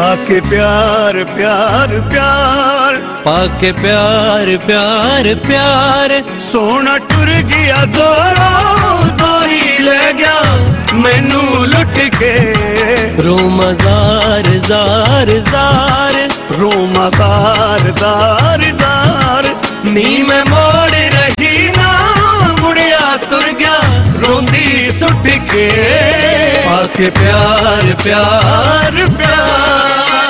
पाके प्यार प्यार प्यार, पाके प्यार प्यार प्यार, सोना टुर गया जोरों जोरी ले गया मैनू लुट के। रोमा जार जार जार, रोमा जार जार जार, नी मैं मोड़ रही ना मुड़िया तुर गया रोंदी सुट के। पाके प्यार प्यार प्यार,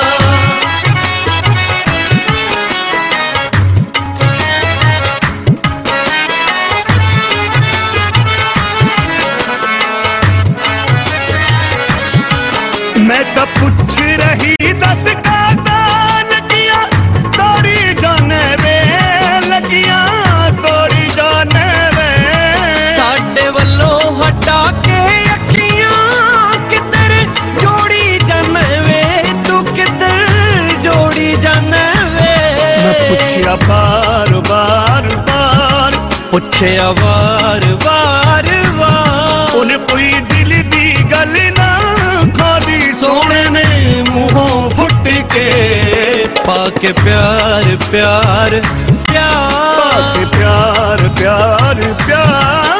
मैं तो पूछ रही दस का लगिया तोरी जाने वे, लगिया तोरी जाने वे। साडे वल्लों हटा के अखियां किधर जोड़ी जाने वे, तू किधर जोड़ी जाने वे। मैं पूछिया बार बार बार, पूछिया बार बार बार, उन्हें कोई दिल दी गल ना खाली सोने ने मुंहों फुट के। पाके प्यार प्यार प्यार, पाके प्यार प्यार प्यार।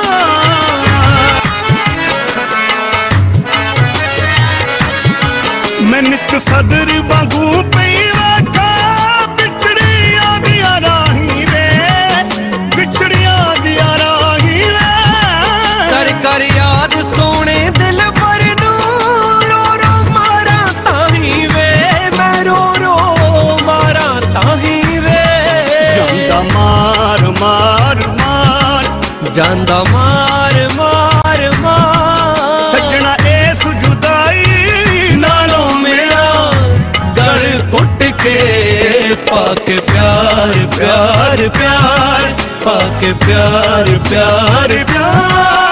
मैं नित सदर वांगू पई रखा बिछड़िया दिया राही वे, बिछड़िया दिया राही वे। कर कर याद सोने दिल पर नू, रो रो मारा ताही वे, मैं रो रो मारा ताही वे। जांदा मार मार मार, जांदा मार मार मार, सजना ए सुजुदाई नालों मेरा गल घुट के। पाके प्यार प्यार प्यार, पाके प्यार प्यार प्यार।